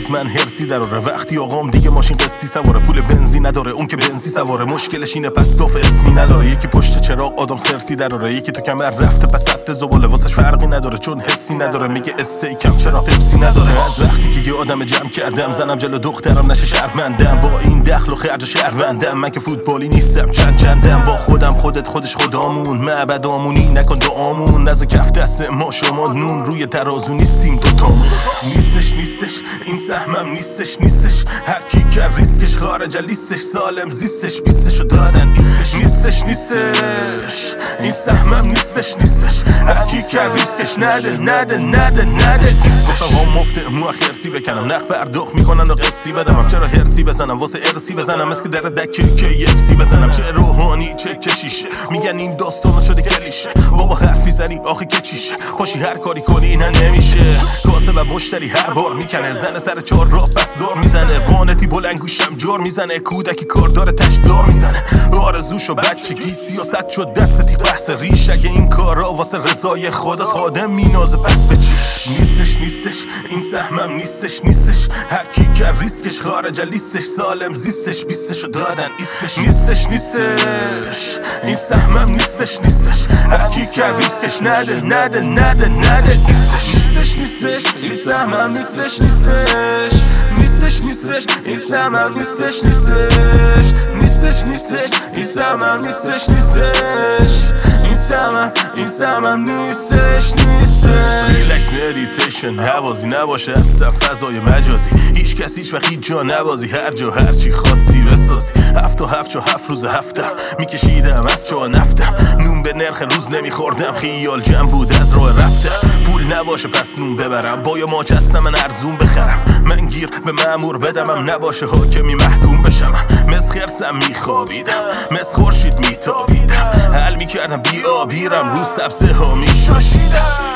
از من هرسی دراره. وقتی آقام دیگه ماشین قسطی سواره، پول بنزین نداره، اون که بنزی سواره. مشکلش اینه پس دوف اسمی نداره. یکی پشت چراغ آدم خرسی دراره، یکی تو کمر رفته پس حد زباله، واسش فرقی نداره چون حسی نداره. میگه استیکم چرا پپسی نداره. از وقتی که یه آدم جمع کردم زنم جلو دخترم نشه شرمندم. با این دخل و خرج شهروندم، من که فوتبالی نیستم چندم. با خودم خودش خدامون، معبدامونی نکن دعامون. نزا کف دست ما شما نون، روی ترازو نیستیم دوتامون. نیستش این سهمم نیستش هر کی که ریسکش خارج لیستش، سالم زیستش بیستشو دادن نیستش این سهمم نیستش هر کی که ریسکش نده گفتم هم مفته مو خرسی بکنم، نق پرداخت میکنن و قصی بدم. چرا هرسی بزنم واسه ارسی بزنم، مثل که در دکه KFC بزنم. چه روحانی چه کشیشه، میگن این داستانا شده کلیشه. بابا حرفی زنی آخه که چیشه، پاشی هر کاری کنی اینا نمیشه. کاسه و مشتری هر بار میکنه، زن سر چهار راه پس دار میزنه. وانتی بلنگوشم جار میزنه، کودکی کار داره تش دار میزنه. آرزوشو بچگی سیاست شد دستی بحث ریش. اگه این کارا واسه رضای خدا خادم مینازه پس به چیش. نیستش این سهمم نیستش هر کی که ریسکش خارج لیستش، سالم زیستش بیستشو دادن نیستش این سهمم نیستش هر کی که ریسکش نده نیستش این سهمم نیستش این سهمم نیستش این سهمم نیستش این سهمم نیستش ریلکس مدیتیشن، حوازی نباشه اصلا فضای مجازی. هیچ کس هیچ وقت هیچ جا نبازی، هر جا هر چی خواستی بسازی. 7 روز هفتم میکشیدم از چا نفتم، نون به نرخ روز نمیخوردم، خیال جمع بود از راه رفتم. پول نباشه پس نون ببرم، با یا ماجستم من ارزون بخرم. من گیر به مأمور بدمم، نباشه حاکمی محکوم بشم. مس خرسم میخوابیدم، مس خورشید میتابیدم، حل میکردم بی آبیرم، رو سبزه ها میشاشیدم.